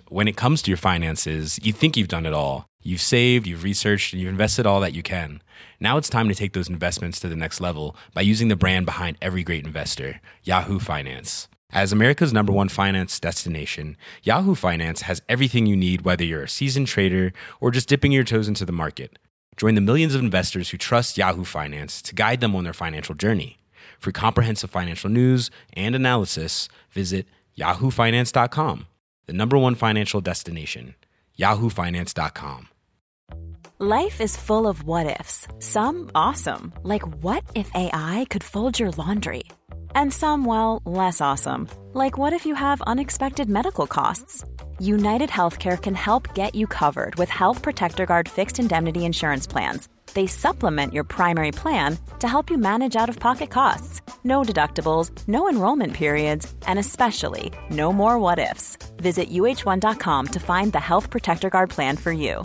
when it comes to your finances, you think you've done it all. You've saved, you've researched, and you've invested all that you can. Now it's time to take those investments to the next level by using the brand behind every great investor, Yahoo Finance. As America's #1 finance destination, Yahoo Finance has everything you need, whether you're a seasoned trader or just dipping your toes into the market. Join the millions of investors who trust Yahoo Finance to guide them on their financial journey. For comprehensive financial news and analysis, visit yahoofinance.com, the #1 financial destination, yahoofinance.com. Life is full of what-ifs, some awesome, like what if AI could fold your laundry? And some, well, less awesome, like what if you have unexpected medical costs? United Healthcare can help get you covered with Health Protector Guard fixed indemnity insurance plans. They supplement your primary plan to help you manage out-of-pocket costs. No deductibles, no enrollment periods, and especially no more what-ifs. Visit uh1.com to find the Health Protector Guard plan for you.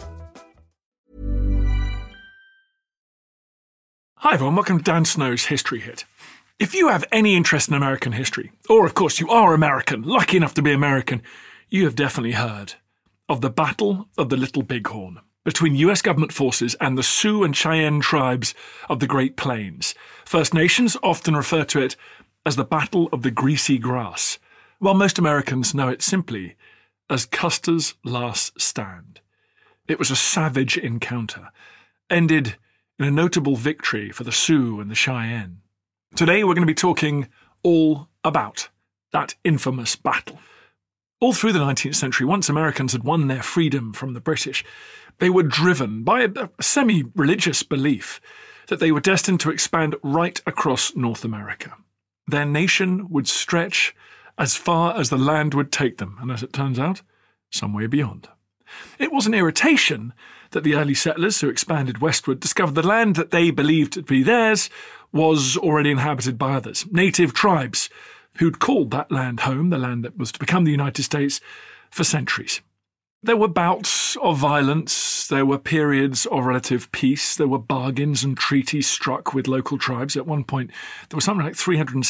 Hi everyone, welcome to Dan Snow's History Hit. If you have any interest in American history, or of course you are American, lucky enough to be American, you have definitely heard of the Battle of the Little Bighorn between US government forces and the Sioux and Cheyenne tribes of the Great Plains. First Nations often refer to it as the Battle of the Greasy Grass, while most Americans know it simply as Custer's Last Stand. It was a savage encounter, ended in a notable victory for the Sioux and the Cheyenne. Today we're going to be talking all about that infamous battle. All through the 19th century, once Americans had won their freedom from the British, they were driven by a semi-religious belief that they were destined to expand right across North America. Their nation would stretch as far as the land would take them, and as it turns out, somewhere beyond. It was an irritation that the early settlers who expanded westward discovered the land that they believed to be theirs was already inhabited by others, native tribes, who'd called that land home, the land that was to become the United States, for centuries. There were bouts of violence, there were periods of relative peace, there were bargains and treaties struck with local tribes. At one point, there was something like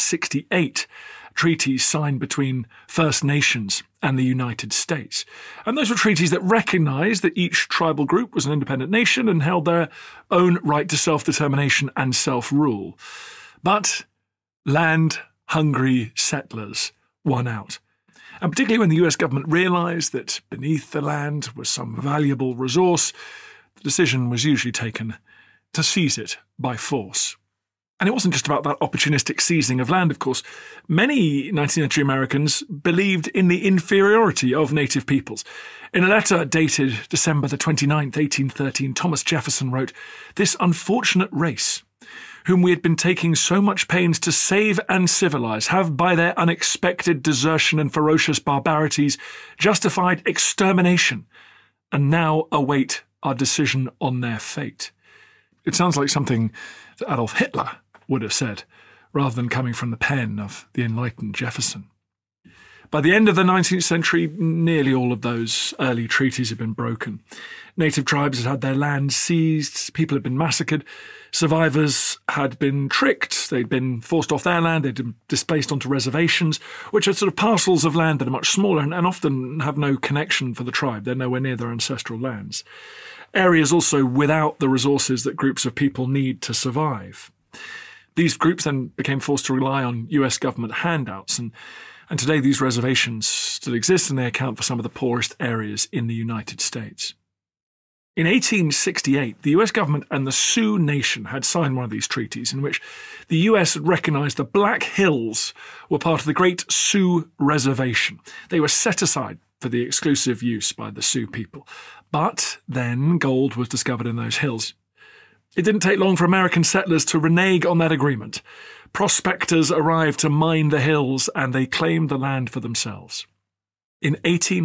368 treaties signed between First Nations and the United States. And those were treaties that recognized that each tribal group was an independent nation and held their own right to self-determination and self-rule. But land-hungry settlers won out. And particularly when the US government realized that beneath the land was some valuable resource, the decision was usually taken to seize it by force. And it wasn't just about that opportunistic seizing of land, of course. Many 19th century Americans believed in the inferiority of native peoples. In a letter dated December the 29th, 1813, Thomas Jefferson wrote, "This unfortunate race, whom we had been taking so much pains to save and civilize, have by their unexpected desertion and ferocious barbarities justified extermination, and now await our decision on their fate." It sounds like something that Adolf Hitler would have said, rather than coming from the pen of the enlightened Jefferson. By the end of the 19th century, nearly all of those early treaties had been broken. Native tribes had had their land seized, people had been massacred, survivors had been tricked, they'd been forced off their land, they'd been displaced onto reservations, which are sort of parcels of land that are much smaller and often have no connection for the tribe. They're nowhere near their ancestral lands. Areas also without the resources that groups of people need to survive. These groups then became forced to rely on US government handouts, and today these reservations still exist and they account for some of the poorest areas in the United States. In 1868, the US government and the Sioux Nation had signed one of these treaties in which the US had recognized the Black Hills were part of the Great Sioux Reservation. They were set aside for the exclusive use by the Sioux people. But then gold was discovered in those hills. It didn't take long for American settlers to renege on that agreement. Prospectors arrived to mine the hills and they claimed the land for themselves. In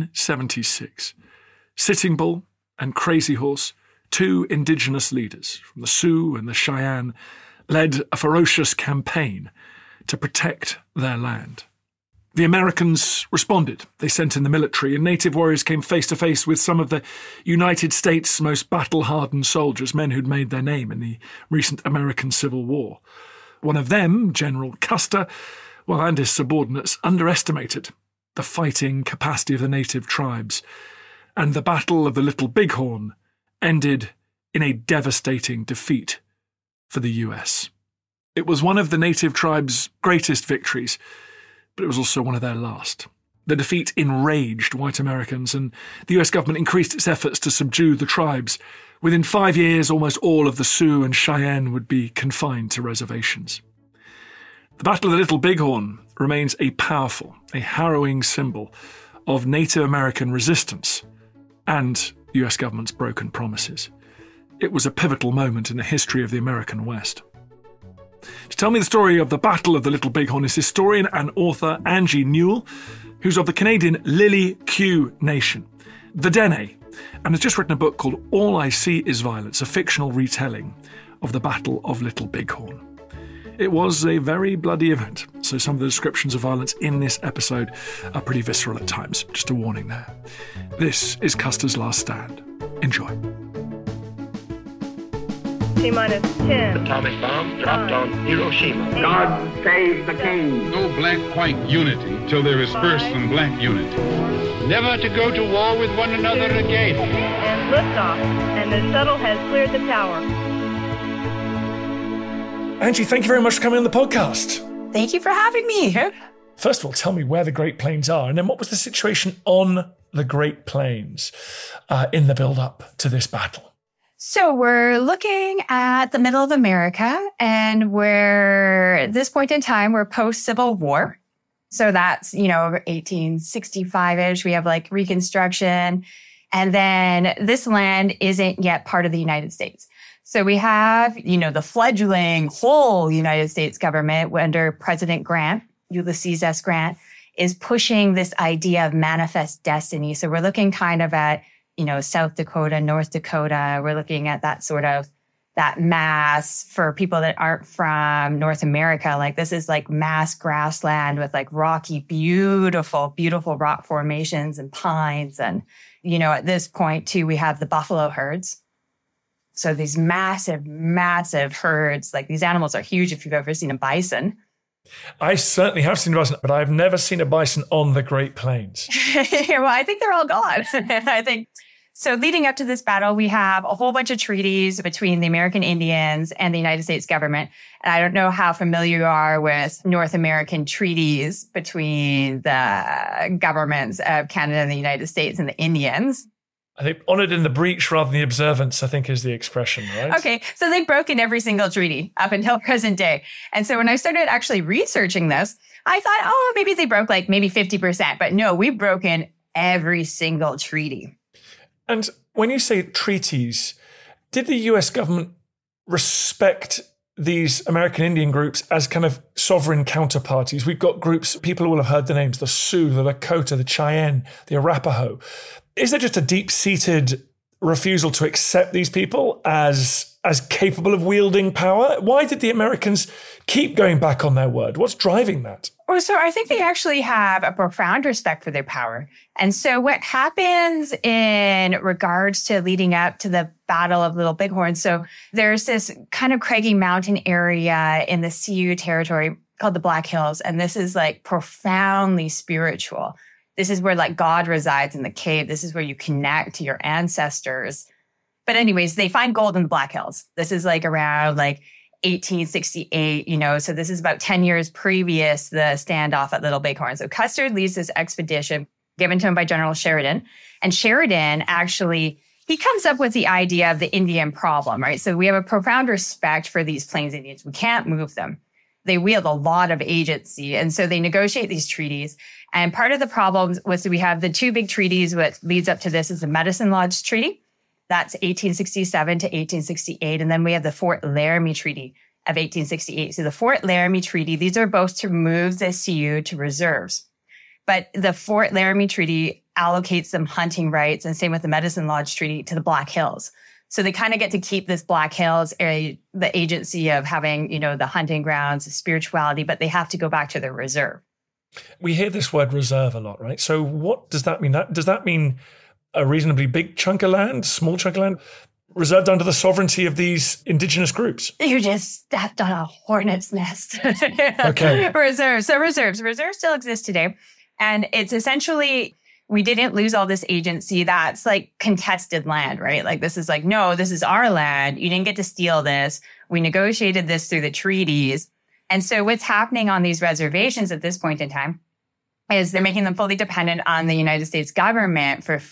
1876, Sitting Bull and Crazy Horse, two indigenous leaders from the Sioux and the Cheyenne, led a ferocious campaign to protect their land. The Americans responded. They sent in the military, and native warriors came face to face with some of the United States' most battle-hardened soldiers, men who'd made their name in the recent American Civil War. One of them, General Custer, and his subordinates underestimated the fighting capacity of the native tribes, and the Battle of the Little Bighorn ended in a devastating defeat for the US. It was one of the native tribes' greatest victories, but it was also one of their last. The defeat enraged white Americans, and the US government increased its efforts to subdue the tribes. Within 5 years, almost all of the Sioux and Cheyenne would be confined to reservations. The Battle of the Little Bighorn remains a powerful, a harrowing symbol of Native American resistance and the US government's broken promises. It was a pivotal moment in the history of the American West. To tell me the story of the Battle of the Little Bighorn is historian and author Angie Newell, who's of the Canadian Lily Q Nation, the Dene, and has just written a book called All I See Is Violence, a fictional retelling of the Battle of Little Bighorn. It was a very bloody event, so some of the descriptions of violence in this episode are pretty visceral at times. Just a warning there. This is Custer's Last Stand. Enjoy. T-minus 10. Atomic bomb dropped on Hiroshima. God save the king. No black-white unity till there is first and black unity. Never to go to war with one another again. And liftoff, and the shuttle has cleared the tower. Angie, thank you very much for coming on the podcast. Thank you for having me. First of all, tell me where the Great Plains are, and then what was the situation on the Great Plains in the build-up to this battle? So we're looking at the middle of America, and we're, at this point in time, we're post-Civil War. So that's, 1865-ish. We have like Reconstruction. And then this land isn't yet part of the United States. So we have, the fledgling whole United States government under President Grant, Ulysses S. Grant, is pushing this idea of manifest destiny. So we're looking kind of at, South Dakota, North Dakota. We're looking at that sort of, that mass for people that aren't from North America. Like this is like mass grassland with like rocky, beautiful, beautiful rock formations and pines. And, at this point too, we have the buffalo herds. So these massive, massive herds, like these animals are huge if you've ever seen a bison. I certainly have seen a bison, but I've never seen a bison on the Great Plains. Well, I think they're all gone. So leading up to this battle, we have a whole bunch of treaties between the American Indians and the United States government. And I don't know how familiar you are with North American treaties between the governments of Canada and the United States and the Indians. I think honored in the breach rather than the observance, I think is the expression, right? Okay, so they've broken every single treaty up until present day. And so when I started actually researching this, I thought, maybe they broke like maybe 50%. But no, we've broken every single treaty. And when you say treaties, did the US government respect these American Indian groups as kind of sovereign counterparties? We've got groups, people will have heard the names, the Sioux, the Lakota, the Cheyenne, the Arapaho. Is there just a deep-seated refusal to accept these people as capable of wielding power? Why did the Americans keep going back on their word? What's driving that? Well, so I think they actually have a profound respect for their power. And so what happens in regards to leading up to the Battle of Little Bighorn, so there's this kind of craggy mountain area in the Sioux territory called the Black Hills. And this is like profoundly spiritual. This is where like God resides in the cave. This is where you connect to your ancestors. But anyways, they find gold in the Black Hills. This is like around like 1868, so this is about 10 years previous the standoff at Little Bighorn. So Custer leads this expedition given to him by General Sheridan. And Sheridan actually, he comes up with the idea of the Indian problem, right? So we have a profound respect for these Plains Indians. We can't move them. They wield a lot of agency. And so they negotiate these treaties. And part of the problem was that we have the two big treaties. What leads up to this is the Medicine Lodge Treaty. That's 1867 to 1868. And then we have the Fort Laramie Treaty of 1868. So the Fort Laramie Treaty, these are both to move the Sioux to reserves. But the Fort Laramie Treaty allocates some hunting rights, and same with the Medicine Lodge Treaty, to the Black Hills. So they kind of get to keep this Black Hills, the agency of having, the hunting grounds, the spirituality, but they have to go back to their reserve. We hear this word reserve a lot, right? So what does that mean? Does that mean a reasonably big chunk of land, small chunk of land, reserved under the sovereignty of these indigenous groups? You just stepped on a hornet's nest. Okay. Reserves. So reserves still exist today. And it's essentially, we didn't lose all this agency. That's like contested land, right? Like this is like, no, this is our land. You didn't get to steal this. We negotiated this through the treaties. And so what's happening on these reservations at this point in time is they're making them fully dependent on the United States government for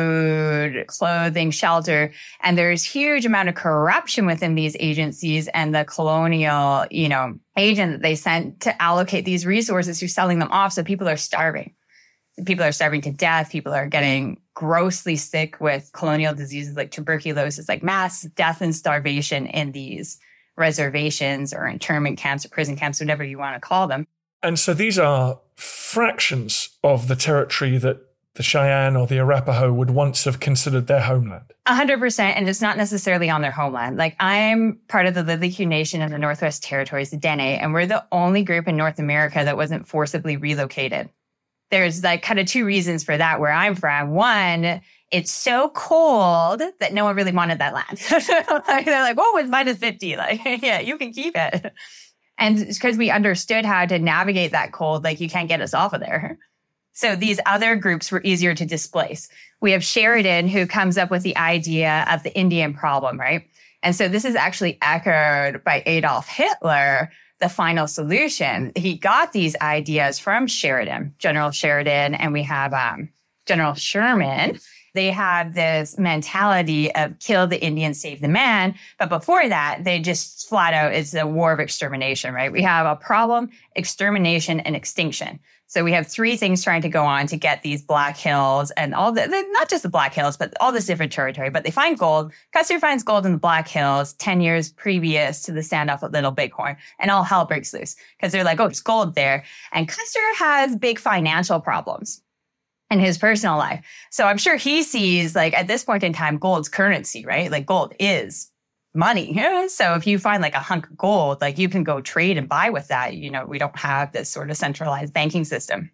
food, clothing, shelter. And there's huge amount of corruption within these agencies and the colonial, agent that they sent to allocate these resources who's selling them off. So people are starving. People are starving to death. People are getting grossly sick with colonial diseases like tuberculosis, like mass death and starvation in these reservations or internment camps or prison camps, whatever you want to call them. And so these are fractions of the territory that the Cheyenne or the Arapaho would once have considered their homeland. 100%. And it's not necessarily on their homeland. Like I'm part of the Lidley Nation of the Northwest Territories, the Dene, and we're the only group in North America that wasn't forcibly relocated. There's like kind of two reasons for that where I'm from. One, it's so cold that no one really wanted that land. They're like, oh, it's minus 50. Like, yeah, you can keep it. And it's because we understood how to navigate that cold, like you can't get us off of there. So these other groups were easier to displace. We have Sheridan, who comes up with the idea of the Indian problem, right? And so this is actually echoed by Adolf Hitler, the final solution. He got these ideas from Sheridan, General Sheridan, and we have General Sherman. They have this mentality of kill the Indian, save the man. But before that, they just flat out, it's a war of extermination, right? We have a problem, extermination, and extinction. So we have three things trying to go on to get these Black Hills and all the, not just the Black Hills, but all this different territory. But they find gold. Custer finds gold in the Black Hills 10 years previous to the standoff at Little Bighorn. And all hell breaks loose because they're like, oh, there's gold there. And Custer has big financial problems in his personal life. So I'm sure he sees, like, at this point in time, gold's currency, right? Like gold is money. Yeah. So if you find like a hunk of gold, like you can go trade and buy with that. We don't have this sort of centralized banking system.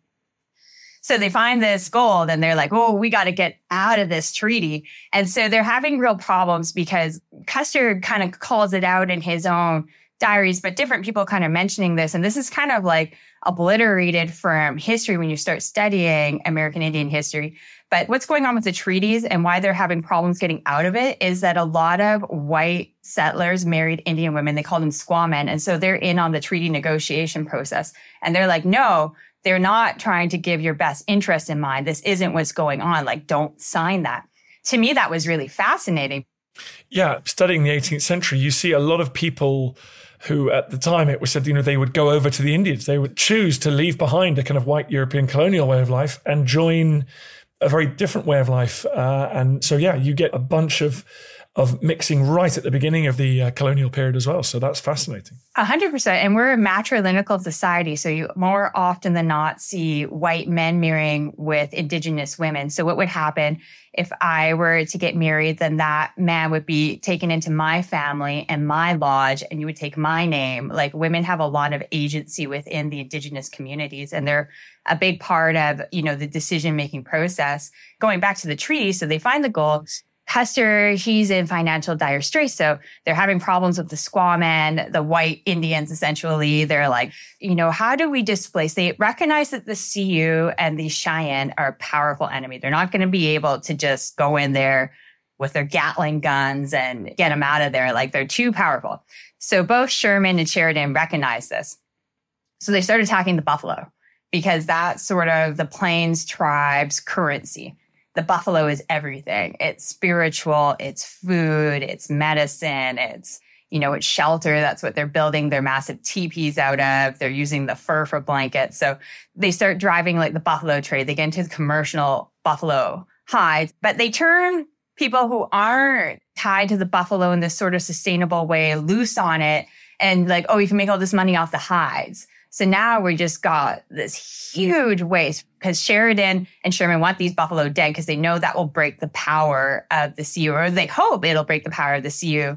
So they find this gold and they're like, oh, we got to get out of this treaty. And so they're having real problems because Custer kind of calls it out in his own diaries, but different people kind of mentioning this. And this is kind of like obliterated from history when you start studying American Indian history. But what's going on with the treaties and why they're having problems getting out of it is that a lot of white settlers married Indian women. They called them squaw men. And so they're in on the treaty negotiation process. And they're like, no, they're not trying to give your best interest in mind. This isn't what's going on. Like, don't sign that. To me, that was really fascinating. Yeah, studying the 18th century, you see a lot of people who at the time it was said, they would go over to the Indians. They would choose to leave behind a kind of white European colonial way of life and join a very different way of life. And so, yeah, you get a bunch of mixing right at the beginning of the colonial period as well. So that's fascinating. 100%. And we're a matrilineal society. So you more often than not see white men marrying with indigenous women. So what would happen if I were to get married, then that man would be taken into my family and my lodge, and you would take my name. Like women have a lot of agency within the indigenous communities, and they're a big part of, the decision-making process. Going back to the treaty, so they find the gold. Custer, he's in financial dire straits. So they're having problems with the squaw men, the white Indians, essentially. They're like, how do we displace? They recognize that the Sioux and the Cheyenne are a powerful enemy. They're not going to be able to just go in there with their Gatling guns and get them out of there. Like they're too powerful. So both Sherman and Sheridan recognize this. So they start attacking the buffalo because that's sort of the Plains tribe's currency. The buffalo is everything. It's spiritual, it's food, it's medicine, it's shelter. That's what they're building their massive teepees out of. They're using the fur for blankets. So they start driving like the buffalo trade. They get into the commercial buffalo hides, but they turn people who aren't tied to the buffalo in this sort of sustainable way loose on it and like, oh, you can make all this money off the hides. So now we just got this huge waste because Sheridan and Sherman want these buffalo dead because they know that will break the power of the Sioux, or they hope it'll break the power of the Sioux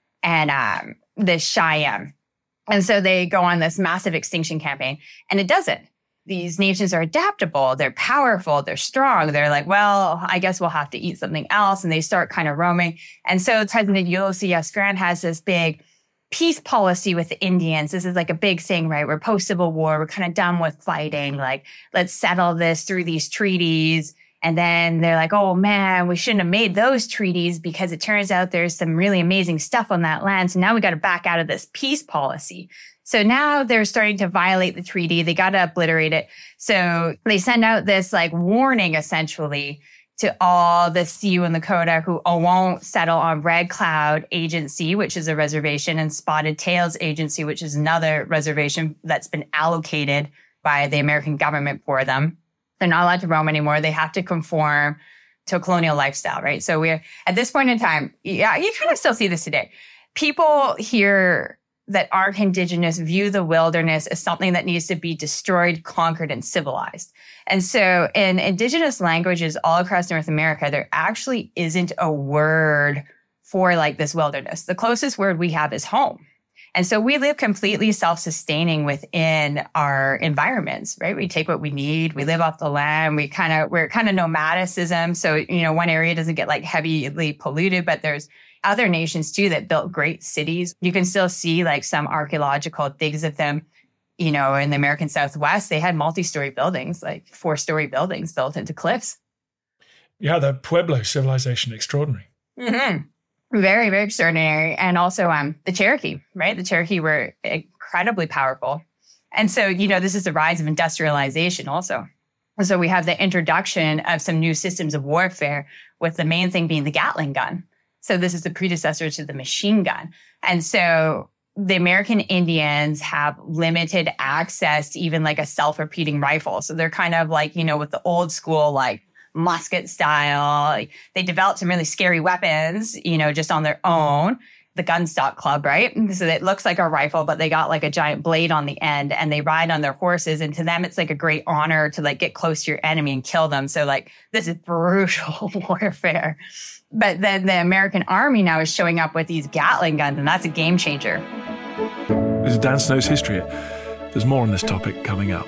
and the Cheyenne. And so they go on this massive extinction campaign, and it doesn't. These nations are adaptable. They're powerful. They're strong. They're like, well, I guess we'll have to eat something else. And they start kind of roaming. And so President Ulysses S. Grant has this big peace policy with the Indians. This is like a big thing, right? We're post-Civil War. We're kind of done with fighting. Like, let's settle this through these treaties. And then they're like, oh man, we shouldn't have made those treaties because it turns out there's some really amazing stuff on that land. So now we got to back out of this peace policy. So now they're starting to violate the treaty. They got to obliterate it. So they send out this like warning essentially to all the Sioux and Lakota who won't settle on Red Cloud Agency, which is a reservation, and Spotted Tails Agency, which is another reservation that's been allocated by the American government for them. They're not allowed to roam anymore. They have to conform to a colonial lifestyle, right? So we're at this point in time, yeah, you kind of still see this today. People here that aren't Indigenous view the wilderness as something that needs to be destroyed, conquered, and civilized. And so in Indigenous languages all across North America, there actually isn't a word for like this wilderness. The closest word we have is home. And so we live completely self-sustaining within our environments, right? We take what we need. We live off the land. We're kind of nomadicism. So, you know, one area doesn't get like heavily polluted, but there's other nations too that built great cities. You can still see like some archaeological digs of them, you know, in the American Southwest. They had multi-story buildings, like 4-story buildings built into cliffs. Yeah, the Pueblo civilization, extraordinary. Mm-hmm. Very, very extraordinary. And also the Cherokee, right? The Cherokee were incredibly powerful. And so, you know, this is the rise of industrialization also. So we have the introduction of some new systems of warfare, with the main thing being the Gatling gun. So this is the predecessor to the machine gun. And so the American Indians have limited access to even like a self-repeating rifle. So they're kind of like, you know, with the old school, like musket style. They developed some really scary weapons, you know, just on their own. The Gunstock Club, right? So it looks like a rifle, but they got like a giant blade on the end, and they ride on their horses. And to them, it's like a great honor to like get close to your enemy and kill them. So like, this is brutal warfare. But then the American Army now is showing up with these Gatling guns, and that's a game changer. This is Dan Snow's History Hit. There's more on this topic coming up.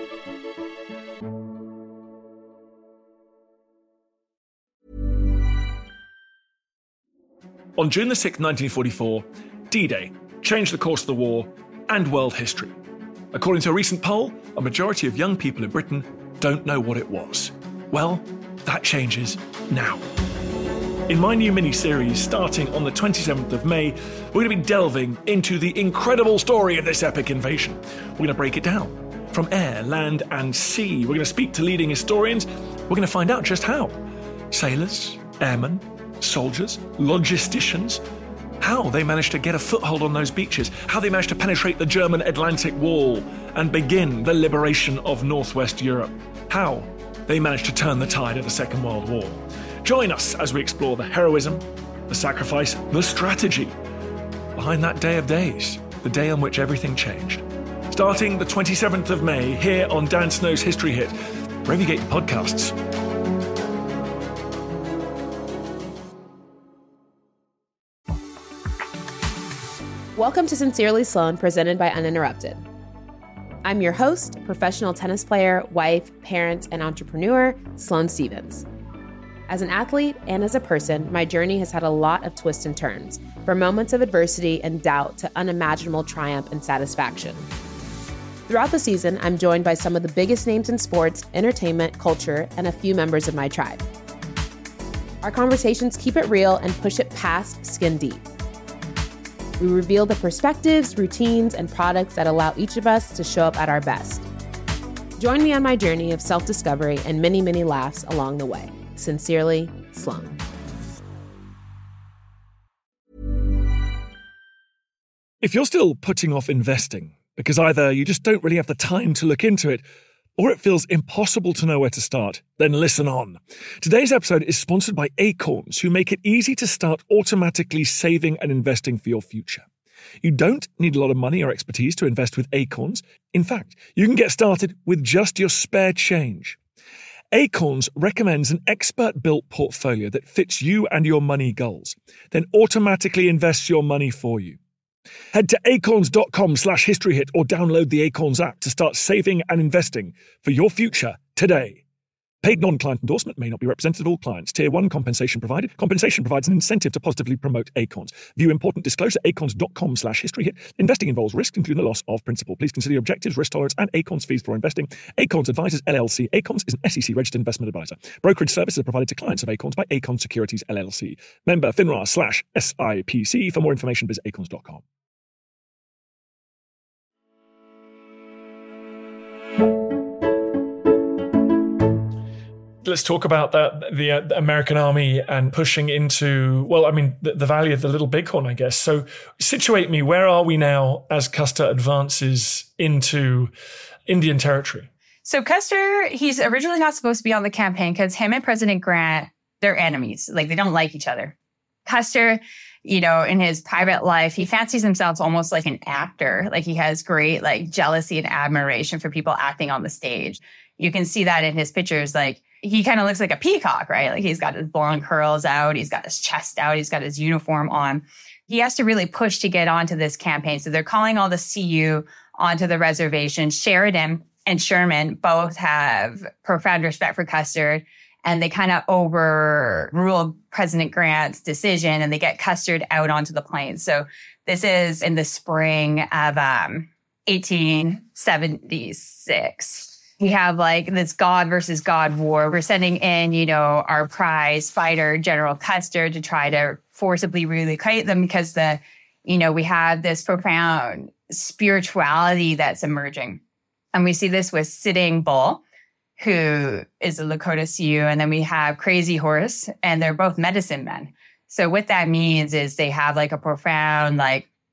On June the 6th, 1944, D-Day changed the course of the war and world history. According to a recent poll, a majority of young people in Britain don't know what it was. Well, that changes now. In my new mini-series, starting on the 27th of May, we're going to be delving into the incredible story of this epic invasion. We're going to break it down from air, land, and sea. We're going to speak to leading historians. We're going to find out just how. Sailors, airmen, soldiers, logisticians, how they managed to get a foothold on those beaches, how they managed to penetrate the German Atlantic Wall and begin the liberation of Northwest Europe, how they managed to turn the tide of the Second World War. Join us as we explore the heroism, the sacrifice, the strategy behind that day of days, the day on which everything changed. Starting the 27th of May here on Dan Snow's History Hit, wherever you get your podcasts. Welcome to Sincerely Sloan, presented by Uninterrupted. I'm your host, professional tennis player, wife, parent, and entrepreneur, Sloane Stevens. As an athlete and as a person, my journey has had a lot of twists and turns, from moments of adversity and doubt to unimaginable triumph and satisfaction. Throughout the season, I'm joined by some of the biggest names in sports, entertainment, culture, and a few members of my tribe. Our conversations keep it real and push it past skin deep. We reveal the perspectives, routines, and products that allow each of us to show up at our best. Join me on my journey of self-discovery and many, many laughs along the way. Sincerely, Sloane. If you're still putting off investing because either you just don't really have the time to look into it, or it feels impossible to know where to start, then listen on. Today's episode is sponsored by Acorns, who make it easy to start automatically saving and investing for your future. You don't need a lot of money or expertise to invest with Acorns. In fact, you can get started with just your spare change. Acorns recommends an expert-built portfolio that fits you and your money goals, then automatically invests your money for you. Head to acorns.com/historyhit or download the Acorns app to start saving and investing for your future today. Paid non-client endorsement may not be representative of all clients. Tier 1 compensation provided. Compensation provides an incentive to positively promote Acorns. View important disclosure acorns.com/historyhit. Investing involves risk, including the loss of principal. Please consider your objectives, risk tolerance, and Acorns fees for investing. Acorns Advisors LLC. Acorns is an SEC-registered investment advisor. Brokerage services are provided to clients of Acorns by Acorns Securities LLC. Member FINRA/SIPC. For more information, visit acorns.com. Let's talk about the American Army and pushing into, the Valley of the Little Bighorn, I guess. So situate me, where are we now as Custer advances into Indian Territory? So Custer, he's originally not supposed to be on the campaign because him and President Grant, they're enemies. Like, they don't like each other. Custer, in his private life, he fancies himself almost like an actor. Like, he has great, jealousy and admiration for people acting on the stage. You can see that in his pictures. Like, he kind of looks like a peacock, right? Like, he's got his blonde curls out. He's got his chest out. He's got his uniform on. He has to really push to get onto this campaign. So they're calling all the CU onto the reservation. Sheridan and Sherman both have profound respect for Custer, and they kind of overruled President Grant's decision, and they get Custer out onto the plains. So this is in the spring of 1876. We have this God versus God war. We're sending in, our prize fighter, General Custer, to try to forcibly relocate them because we have this profound spirituality that's emerging. And we see this with Sitting Bull, who is a Lakota Sioux. And then we have Crazy Horse, and they're both medicine men. So what that means is they have a profound,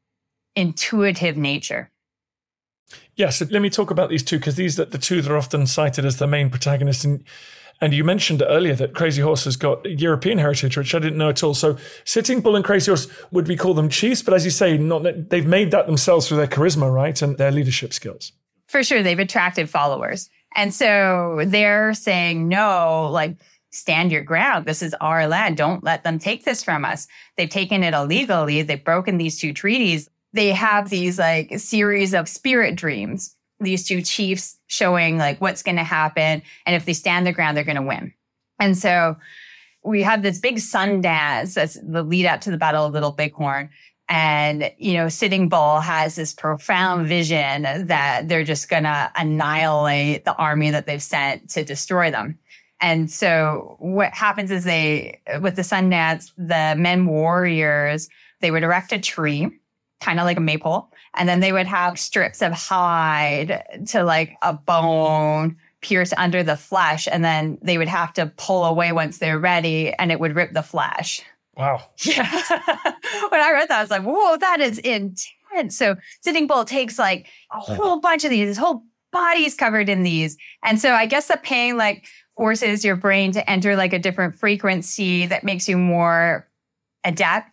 intuitive nature. Yeah, so let me talk about these two, because these are the two that are often cited as the main protagonists. And you mentioned earlier that Crazy Horse has got European heritage, which I didn't know at all. So Sitting Bull and Crazy Horse, would we call them chiefs? But as you say, they've made that themselves through their charisma, right? And their leadership skills. For sure, they've attracted followers. And so they're saying, no, stand your ground. This is our land. Don't let them take this from us. They've taken it illegally. They've broken these two treaties. They have these series of spirit dreams, these two chiefs showing what's going to happen. And if they stand their ground, they're going to win. And so we have this big sun dance that's the lead up to the Battle of Little Bighorn. And, Sitting Bull has this profound vision that they're just going to annihilate the army that they've sent to destroy them. And so what happens is with the sun dance, the men warriors, they would erect a tree, kind of like a maypole. And then they would have strips of hide to a bone pierce under the flesh. And then they would have to pull away once they're ready, and it would rip the flesh. Wow. Yeah. When I read that, I was like, whoa, that is intense. So Sitting Bull takes a whole bunch of these, his whole body's covered in these. And so I guess the pain forces your brain to enter a different frequency that makes you more adept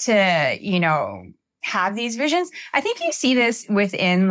to, have these visions. I think you see this within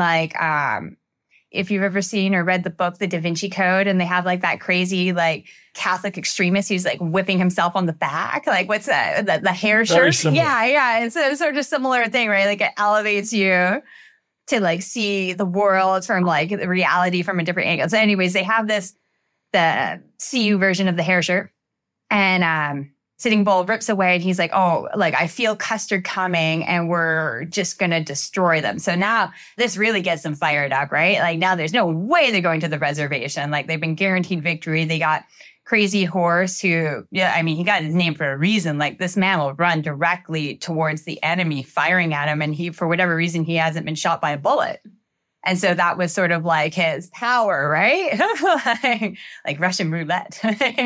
if you've ever seen or read the book, The Da Vinci Code, and they have that crazy Catholic extremist who's whipping himself on the back. What's that? The hair shirt? Yeah. It's a sort of similar thing, right? It elevates you to see the world from the reality from a different angle. So anyways, they have the CU version of the hair shirt, and Sitting Bull rips away, and he's I feel Custer coming, and we're just going to destroy them. So now this really gets them fired up, right? Now there's no way they're going to the reservation. They've been guaranteed victory. They got Crazy Horse, who, he got his name for a reason. This man will run directly towards the enemy, firing at him. And he, for whatever reason, he hasn't been shot by a bullet. And so that was sort of his power, right? like Russian roulette.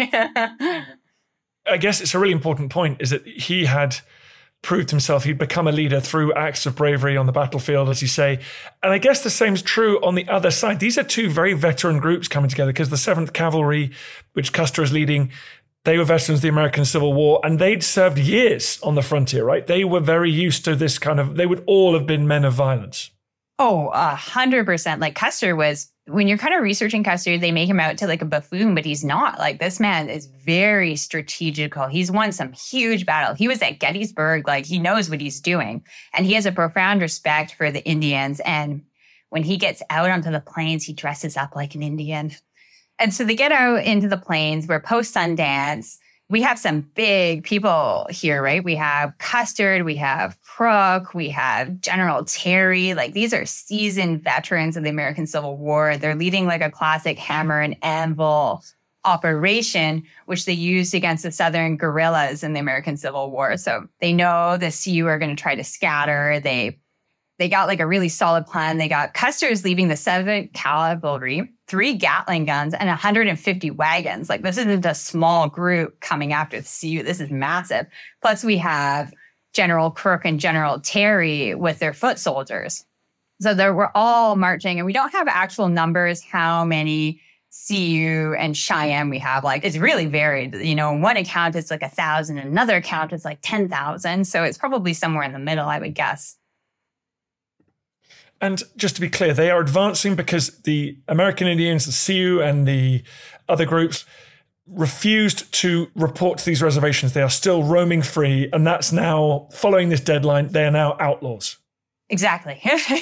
I guess it's a really important point, is that he had proved himself. He'd become a leader through acts of bravery on the battlefield, as you say. And I guess the same is true on the other side. These are two very veteran groups coming together, because the 7th Cavalry, which Custer is leading, they were veterans of the American Civil War, and they'd served years on the frontier, right? They were very used to this they would all have been men of violence. Oh, 100%. Custer was, when you're kind of researching Custer, they make him out to a buffoon, but he's not. This man is very strategical. He's won some huge battles. He was at Gettysburg. He knows what he's doing. And he has a profound respect for the Indians. And when he gets out onto the plains, he dresses up like an Indian. And so they get out into the plains. We're post Sundance. We have some big people here, right? We have Custer, we have Crook, we have General Terry. Like, these are seasoned veterans of the American Civil War. They're leading like a classic hammer and anvil operation, which they used against the Southern guerrillas in the American Civil War. So they know the Sioux are going to try to scatter. They got like a really solid plan. They got Custer's leaving the 7th Cavalry, 3 Gatling guns, and 150 wagons. Like, this isn't a small group coming after the Sioux. This is massive. Plus, we have General Crook and General Terry with their foot soldiers. So we're all marching, and we don't have actual numbers how many Sioux and Cheyenne we have. Like, it's really varied. You know, one account it's like 1,000, another account it's like 10,000. So it's probably somewhere in the middle, I would guess. And just to be clear, they are advancing because the American Indians, the Sioux, and the other groups refused to report to these reservations. They are still roaming free, and that's now, following this deadline, they are now outlaws. Exactly.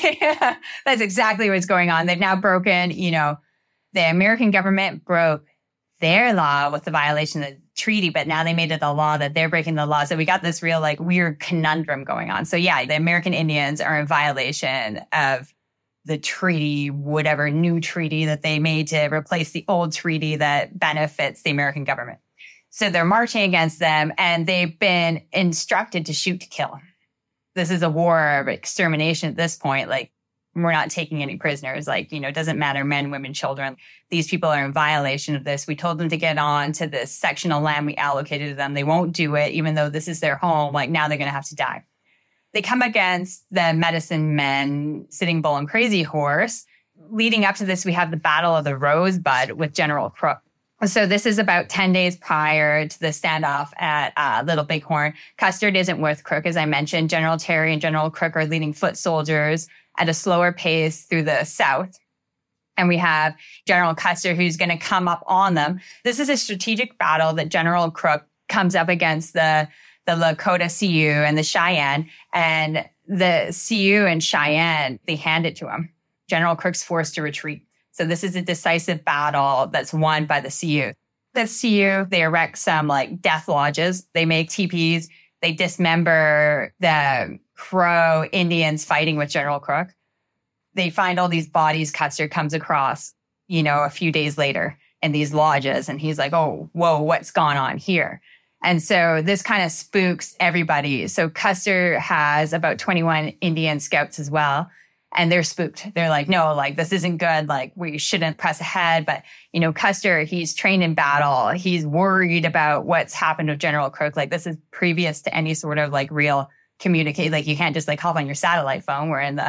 That's exactly what's going on. They've now broken, you know, the American government broke their law with the violation of the treaty, but now they made it a law that they're breaking the law. So we got this real like weird conundrum going on. So yeah, the American Indians are in violation of the treaty, whatever new treaty that they made to replace the old treaty that benefits the American government. So they're marching against them, and they've been instructed to shoot to kill. This is a war of extermination at this point. Like, we're not taking any prisoners. Like, you know, it doesn't matter, men, women, children. These people are in violation of this. We told them to get on to this section of land we allocated to them. They won't do it, even though this is their home. Like, now they're going to have to die. They come against the medicine men, Sitting Bull and Crazy Horse. Leading up to this, we have the Battle of the Rosebud with General Crook. So this is about 10 days prior to the standoff at Little Bighorn. Custer isn't with Crook, as I mentioned. General Terry and General Crook are leading foot soldiers at a slower pace through the south. And we have General Custer, who's going to come up on them. This is a strategic battle that General Crook comes up against the Lakota Sioux and the Cheyenne. And the Sioux and Cheyenne, they hand it to him. General Crook's forced to retreat. So this is a decisive battle that's won by the Sioux. The Sioux, they erect some like death lodges. They make teepees. They dismember the Crow Indians fighting with General Crook. They find all these bodies Custer comes across, you know, a few days later in these lodges. And he's like, oh, whoa, what's gone on here? And so this kind of spooks everybody. So Custer has about 21 Indian scouts as well. And they're spooked. They're like, no, like, this isn't good. Like, we shouldn't press ahead. But, you know, Custer, he's trained in battle. He's worried about what's happened with General Crook. Like, this is previous to any sort of like real communicate. Like, you can't just like hop on your satellite phone. We're in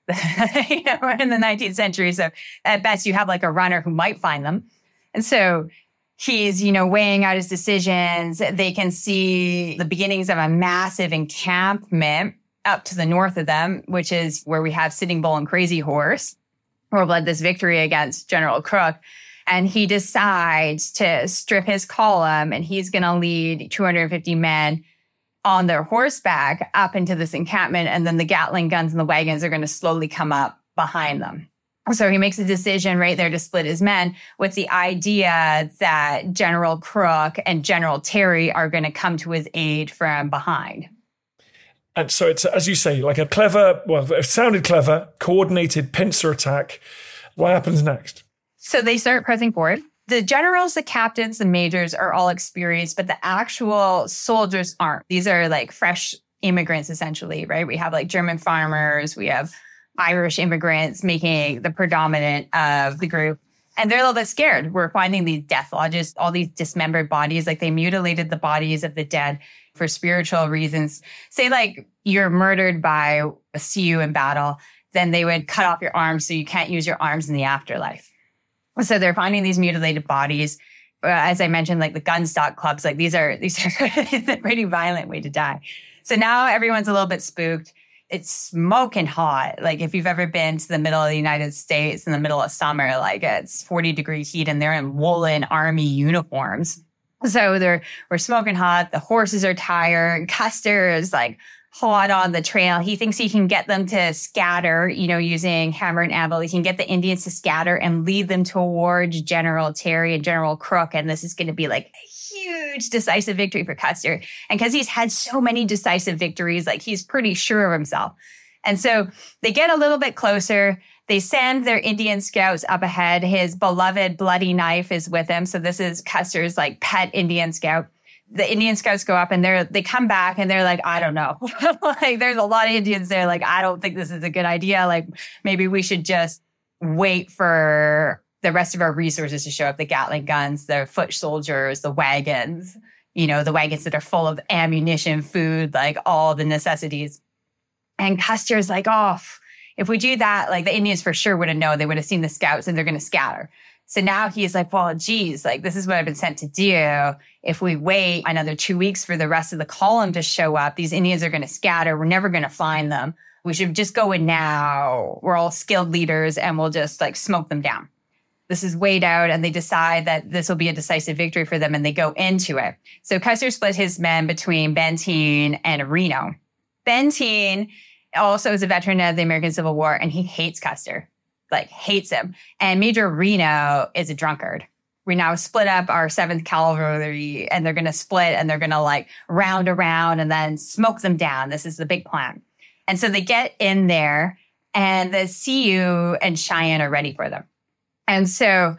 we're in the 19th century. So at best you have like a runner who might find them. And so he's, you know, weighing out his decisions. They can see the beginnings of a massive encampment up to the north of them, which is where we have Sitting Bull and Crazy Horse, who led this victory against General Crook. And he decides to strip his column, and he's going to lead 250 men on their horseback up into this encampment. And then the Gatling guns and the wagons are going to slowly come up behind them. So he makes a decision right there to split his men with the idea that General Crook and General Terry are going to come to his aid from behind. And so it's, as you say, like a clever, well, it sounded clever, coordinated pincer attack. What happens next? So they start pressing forward. The generals, the captains, the majors are all experienced, but the actual soldiers aren't. These are like fresh immigrants, essentially, right? We have like German farmers, we have Irish immigrants making the predominant of the group. And they're a little bit scared. We're finding these death lodges, all these dismembered bodies, like they mutilated the bodies of the dead for spiritual reasons. Say like you're murdered by a Sioux in battle, then they would cut off your arms so you can't use your arms in the afterlife. So they're finding these mutilated bodies. As I mentioned, like the gun stock clubs, like these are a pretty violent way to die. So now everyone's a little bit spooked. It's smoking hot. Like if you've ever been to the middle of the United States in the middle of summer, like it's 40-degree heat and they're in woolen army uniforms. So we're smoking hot. The horses are tired. Custer is like hot on the trail. He thinks he can get them to scatter, using hammer and anvil. He can get the Indians to scatter and lead them towards General Terry and General Crook. And this is going to be like a huge decisive victory for Custer. And because he's had so many decisive victories, like he's pretty sure of himself. And so they get a little bit closer. They send their Indian scouts up ahead. His beloved bloody knife is with him. So this is Custer's like pet Indian scout. The Indian scouts go up and they come back and they're like, I don't know. Like there's a lot of Indians there. Like, I don't think this is a good idea. Like maybe we should just wait for the rest of our resources to show up. The Gatling guns, the foot soldiers, the wagons, the wagons that are full of ammunition, food, like all the necessities. And Custer's like, if we do that, like the Indians for sure would have known. They would have seen the scouts and they're going to scatter. So now he's like, well, geez, like this is what I've been sent to do. If we wait another 2 weeks for the rest of the column to show up, these Indians are going to scatter. We're never going to find them. We should just go in now. We're all skilled leaders and we'll just like smoke them down. This is weighed out and they decide that this will be a decisive victory for them and they go into it. So Custer split his men between Benteen and Reno. Benteen also is a veteran of the American Civil War and he hates Custer. Like hates him. And Major Reno is a drunkard. We now split up our 7th Cavalry and they're going to split and they're going to like round around and then smoke them down. This is the big plan. And so they get in there and the Sioux and Cheyenne are ready for them. And so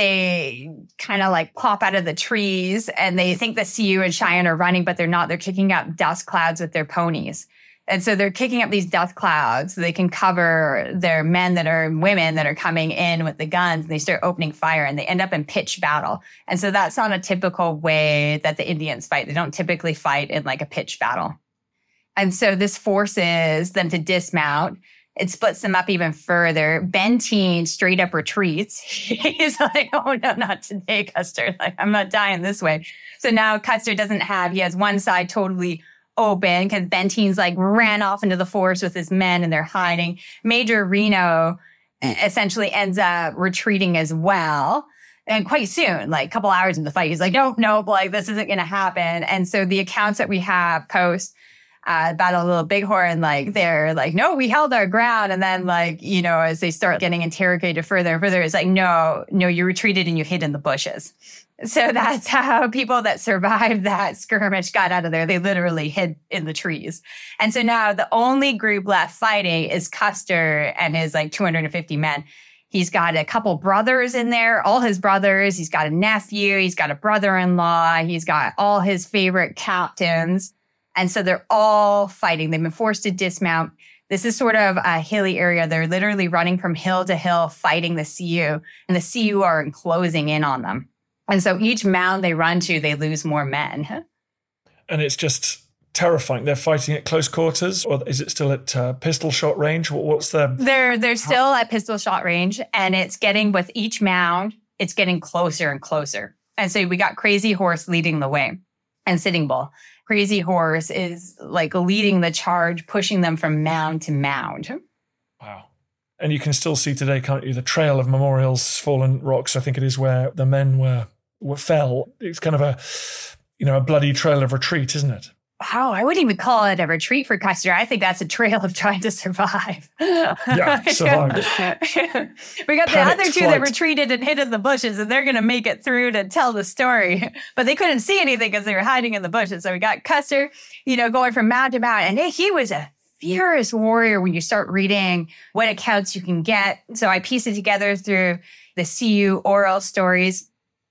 they kind of like pop out of the trees and they think the Sioux and Cheyenne are running, but they're not. They're kicking up dust clouds with their ponies. And so they're kicking up these dust clouds so they can cover their men that are women that are coming in with the guns. And they start opening fire and they end up in pitched battle. And so that's not a typical way that the Indians fight. They don't typically fight in like a pitched battle. And so this forces them to dismount. It splits them up even further. Benteen straight up retreats. He's like, oh no, not today, Custer. Like, I'm not dying this way. So now Custer he has one side totally open because Benteen's like ran off into the forest with his men and they're hiding. Major Reno essentially ends up retreating as well. And quite soon, like a couple hours in the fight, he's like, nope, like this isn't going to happen. And so the accounts that we have post Battle of Little Bighorn, like they're like, no, we held our ground. And then like, as they start getting interrogated further and further, it's like, no, you retreated and you hid in the bushes. So that's how people that survived that skirmish got out of there. They literally hid in the trees. And so now the only group left fighting is Custer and his like 250 men. He's got a couple brothers in there, all his brothers. He's got a nephew. He's got a brother-in-law. He's got all his favorite captains. And so they're all fighting. They've been forced to dismount. This is sort of a hilly area. They're literally running from hill to hill, fighting the Sioux. And the Sioux are closing in on them. And so each mound they run to, they lose more men. And it's just terrifying. They're fighting at close quarters, or is it still at pistol shot range? What's the... They're still at pistol shot range, and it's getting, with each mound, it's getting closer and closer. And so we got Crazy Horse leading the way and Sitting Bull. Crazy Horse is like leading the charge, pushing them from mound to mound. Wow. And you can still see today, can't you, the trail of Memorial's Fallen Rocks, I think it is, where the men fell. It's kind of a bloody trail of retreat, isn't it? Wow, I wouldn't even call it a retreat for Custer. I think that's a trail of trying to survive. Yeah, survive. We got the other two that retreated and hid in the bushes, and they're going to make it through to tell the story. But they couldn't see anything because they were hiding in the bushes. So we got Custer, going from mound to mound. And he was a furious warrior when you start reading what accounts you can get. So I pieced it together through the Sioux oral stories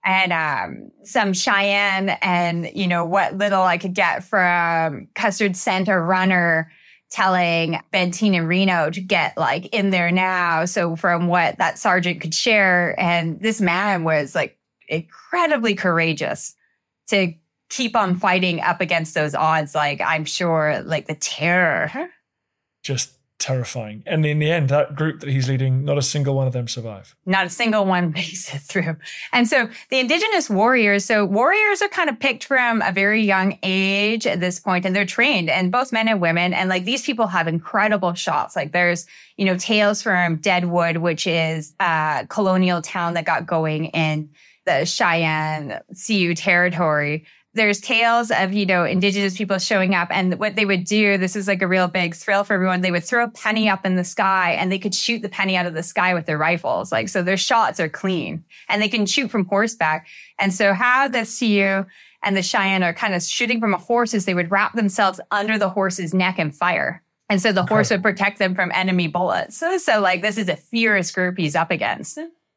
and some Cheyenne and, what little I could get from Custer sent a runner telling Benteen and Reno to get like in there now. So from what that sergeant could share, and this man was like incredibly courageous to keep on fighting up against those odds. Like, I'm sure like the terror. Just terrifying. And in the end, that group that he's leading, not a single one of them survive. Not a single one makes it through. And so the indigenous warriors, are kind of picked from a very young age at this point, and they're trained, and both men and women. And like these people have incredible shots. Like there's, tales from Deadwood, which is a colonial town that got going in the Cheyenne Sioux territory. there's tales of, indigenous people showing up, and what they would do, this is like a real big thrill for everyone. They would throw a penny up in the sky and they could shoot the penny out of the sky with their rifles. So their shots are clean and they can shoot from horseback. And so how the Sioux and the Cheyenne are kind of shooting from a horse is they would wrap themselves under the horse's neck and fire. And so the horse would protect them from enemy bullets. So this is a fierce group he's up against.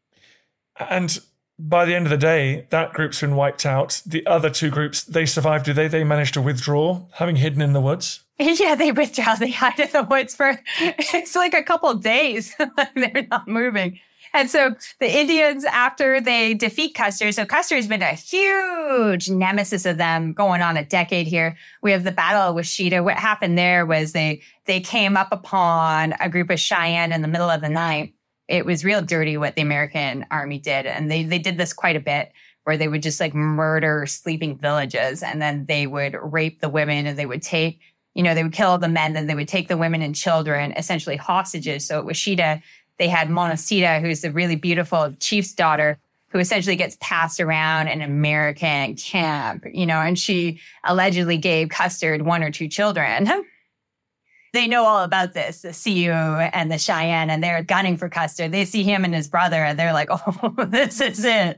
And by the end of the day, that group's been wiped out. The other two groups, they survived. They managed to withdraw, having hidden in the woods? Yeah, they withdraw. They hide in the woods for, it's like a couple of days. They're not moving. And so the Indians, after they defeat Custer, so Custer has been a huge nemesis of them going on a decade here. We have the Battle of Washita. What happened there was they came up upon a group of Cheyenne in the middle of the night. It was real dirty what the American army did. And they did this quite a bit, where they would just murder sleeping villages. And then they would rape the women, and they would take, they would kill the men, then they would take the women and children, essentially hostages. So at Washita, they had Montecito, who's the really beautiful chief's daughter, who essentially gets passed around an American camp, and she allegedly gave Custer 1 or 2 children. They know all about this, the Sioux and the Cheyenne, and they're gunning for Custer. They see him and his brother, and they're like, oh, this is it.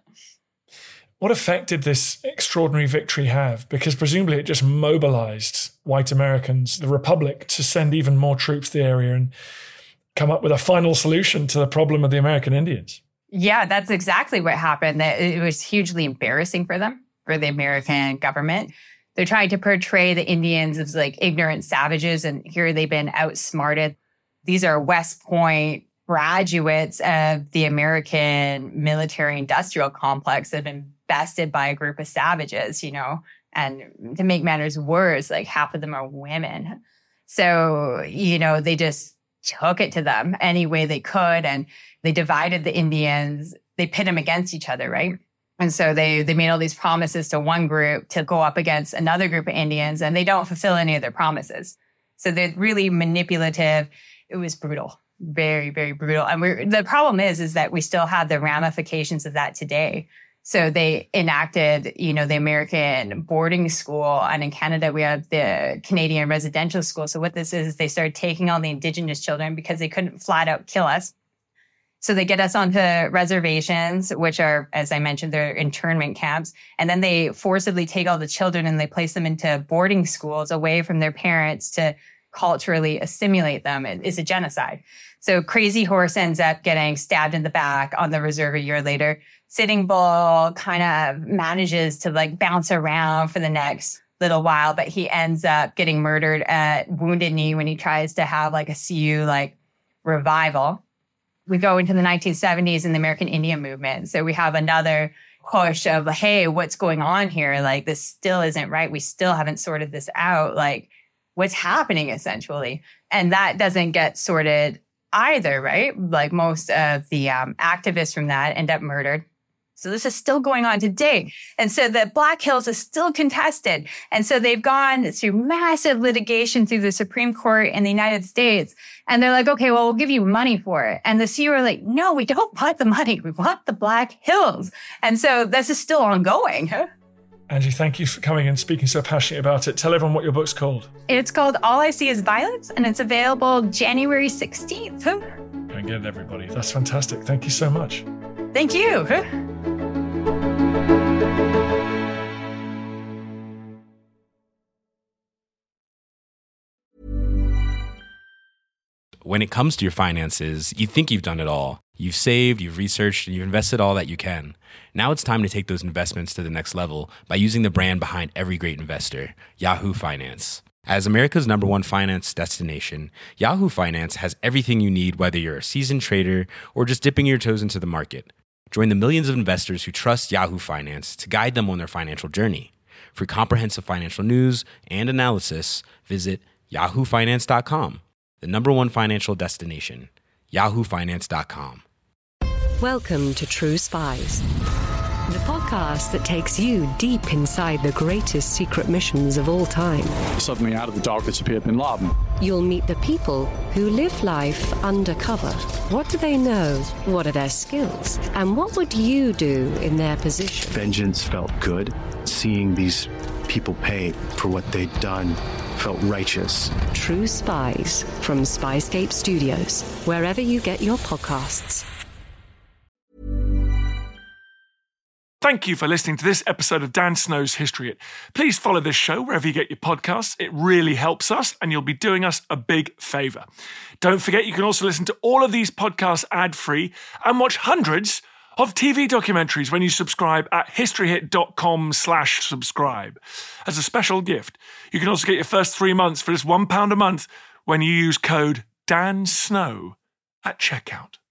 What effect did this extraordinary victory have? Because presumably it just mobilized white Americans, the Republic, to send even more troops to the area and come up with a final solution to the problem of the American Indians. Yeah, that's exactly what happened. It was hugely embarrassing for them, for the American government. They're trying to portray the Indians as ignorant savages, and here they've been outsmarted. These are West Point graduates of the American military-industrial complex that have been bested by a group of savages, and to make matters worse, half of them are women. So, they just took it to them any way they could, and they divided the Indians. They pit them against each other, right? And so they made all these promises to one group to go up against another group of Indians, and they don't fulfill any of their promises. So they're really manipulative. It was brutal, very, very brutal. And the problem is that we still have the ramifications of that today. So they enacted, the American boarding school, and in Canada we have the Canadian residential school. So what this is they started taking all the Indigenous children because they couldn't flat out kill us. So they get us onto reservations, which are, as I mentioned, they're internment camps. And then they forcibly take all the children and they place them into boarding schools away from their parents to culturally assimilate them. It's a genocide. So Crazy Horse ends up getting stabbed in the back on the reserve a year later. Sitting Bull kind of manages to bounce around for the next little while, but he ends up getting murdered at Wounded Knee when he tries to have a Sioux revival. We go into the 1970s in the American Indian movement. So we have another push of, hey, what's going on here? This still isn't right. We still haven't sorted this out. What's happening, essentially? And that doesn't get sorted either, right? Most of the activists from that end up murdered. So this is still going on today. And so the Black Hills is still contested. And so they've gone through massive litigation through the Supreme Court in the United States. And they're like, okay, well, we'll give you money for it. And the Sioux are like, no, we don't want the money. We want the Black Hills. And so this is still ongoing. Angie, thank you for coming and speaking so passionately about it. Tell everyone what your book's called. It's called All I See Is Violence, and it's available January 16th. Go and get it, everybody. That's fantastic. Thank you so much. Thank you. When it comes to your finances, you think you've done it all. You've saved, you've researched, and you've invested all that you can. Now it's time to take those investments to the next level by using the brand behind every great investor, Yahoo Finance. As America's #1 finance destination, Yahoo Finance has everything you need, whether you're a seasoned trader or just dipping your toes into the market. Join the millions of investors who trust Yahoo Finance to guide them on their financial journey. For comprehensive financial news and analysis, visit yahoofinance.com, the #1 financial destination, yahoofinance.com. Welcome to True Spies, The podcast that takes you deep inside the greatest secret missions of all time. Suddenly, out of the darkness appeared Bin Laden. You'll meet the people who live life undercover. What do they know? What are their skills? And what would you do in their position? Vengeance felt good. Seeing these people pay for what they'd done felt righteous. True Spies from Spyscape Studios, wherever you get your podcasts. Thank you for listening to this episode of Dan Snow's History Hit. Please follow this show wherever you get your podcasts. It really helps us, and you'll be doing us a big favour. Don't forget, you can also listen to all of these podcasts ad-free and watch hundreds of TV documentaries when you subscribe at historyhit.com/subscribe. As a special gift, you can also get your first 3 months for just £1 a month when you use code DANSNOW at checkout.